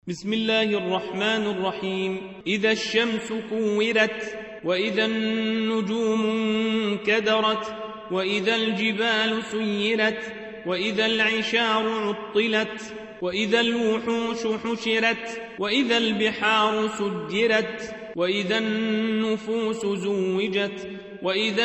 بسم الله الرحمن الرحيم. إذا الشمس كورت، وإذا النجوم انكدرت، وإذا الجبال سيرت، وإذا العشار عطلت، وإذا الوحوش حشرت، وإذا البحار سجرت، وإذا النفوس زوجت، وإذا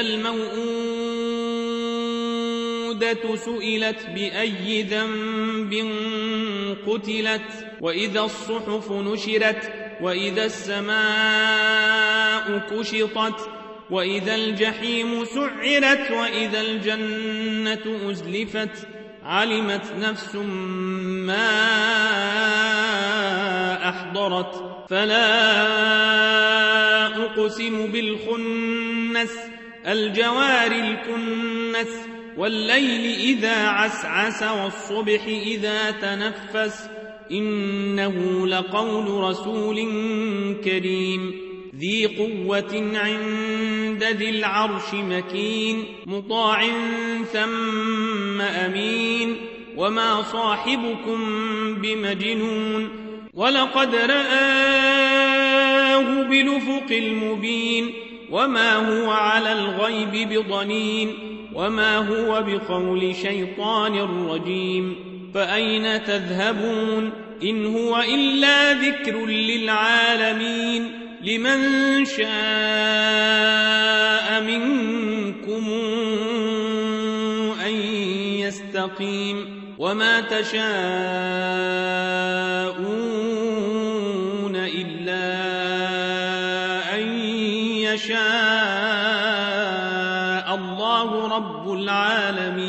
الموءودة سئلت بأي ذنب قتلت، وإذا الصحف نشرت، وإذا السماء كشطت، وإذا الجحيم سعرت، وإذا الجنة أزلفت. علمت نفس ما أحضرت. فلا أقسم بالخنس، الجوار الكنس، والليل إذا عسعس، والصبح إذا تنفس. إنه لقول رسول كريم ذي قوة عند ذي العرش مكين، مطاع ثم أمين. وما صاحبكم بمجنون، ولقد رآه بالأفق المبين. وما هو على الغيب بضنين، وما هو بقول شيطان رجيم. فأين تذهبون؟ إن هو إلا ذكر للعالمين. لمن شاء منكم أن يستقيم. وما تشاءون إلا أن يشاء الله رب العالمين.